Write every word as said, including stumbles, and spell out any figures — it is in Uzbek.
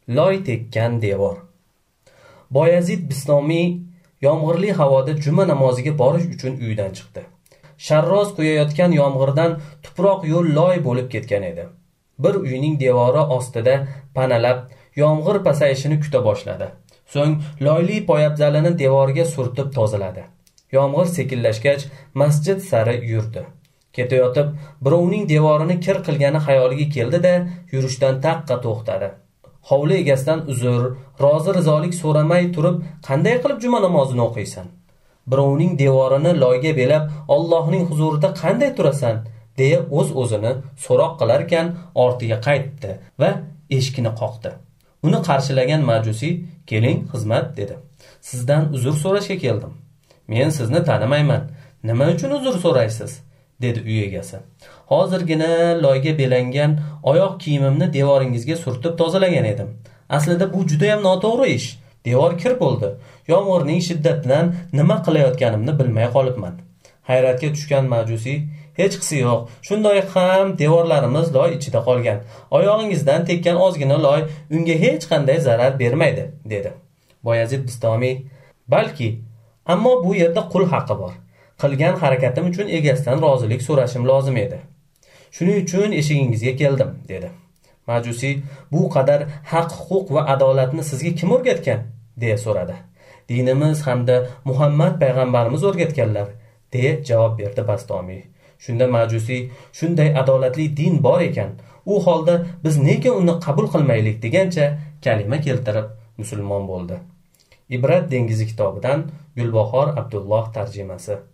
Loy tekkan devor. Boyazid Bistomiy yomg'irli havoda juma namoziga borish uchun uyidan chiqdi. Sharroz quyayotgan yomg'irdan tuproq yo'l loy bo'lib ketgan edi. Bir uyning devori ostida panalab yomg'ir pasayishini kuta boshladi. So'ng loyli poyabzalini devoriga surtib tozaladi. Yomg'ir sekinlashgach masjid sari yurdi. Ketayotib birovning devorini kir qilgani xayoliga keldi-da, yurishdan taqqa to'xtadi. Hovli egasidan uzr, rozi rizolik so'ramay turib, qanday qilib juma namozini o'qiysan? Birovning devorini loyga belab, Allohning huzurida qanday turasan? deya o'z-o'zini so'roq qilar ekan, ortiga qaytdi va eshikni qoqdi. Uni qarshilagan majusi, "Keling, xizmat" dedi. "Sizdan uzr so'rashga keldim." "Men sizni tanimayman. Nima uchun uzr so'raysiz?" dedi uy egasi. "Hozirgina loyga belangan oyoq kiyimimni devoringizga surtib tozalagan edim. Aslida bu juda ham noto'g'ri ish. Devor kir bo'ldi. Yomg'irning shiddatidan nima qilayotganimni bilmay qolibman." Hayratga tushgan majusi, "Hech qisi yo'q. Shunday ham devorlarimiz loy ichida qolgan. Oyog'ingizdan tekkan ozgina loy unga hech qanday zarar bermaydi" dedi. Boyazid Bistomiy, "Balki, ammo bu yerda qul haqqi bor. Qilgan harakatim uchun egasidan rozilik so'rashim lozim edi. Shuning uchun eshigingizga keldim" dedi. Majusi, "Bu qadar haq, huquq va adolatni sizga kim o'rgatgan?" deya so'radi. "Dinimiz hamda Muhammad payg'ambarimiz o'rgatganlar" deya javob berdi Bastomiy. Shunda majusi, "Shunday adolatli din bor ekan, u holda biz nega uni qabul qilmaylik?" degancha kalima keltirib musulmon bo'ldi. Ibrat dengizi kitobidan Gulbahor Abdulloh tarjimasi.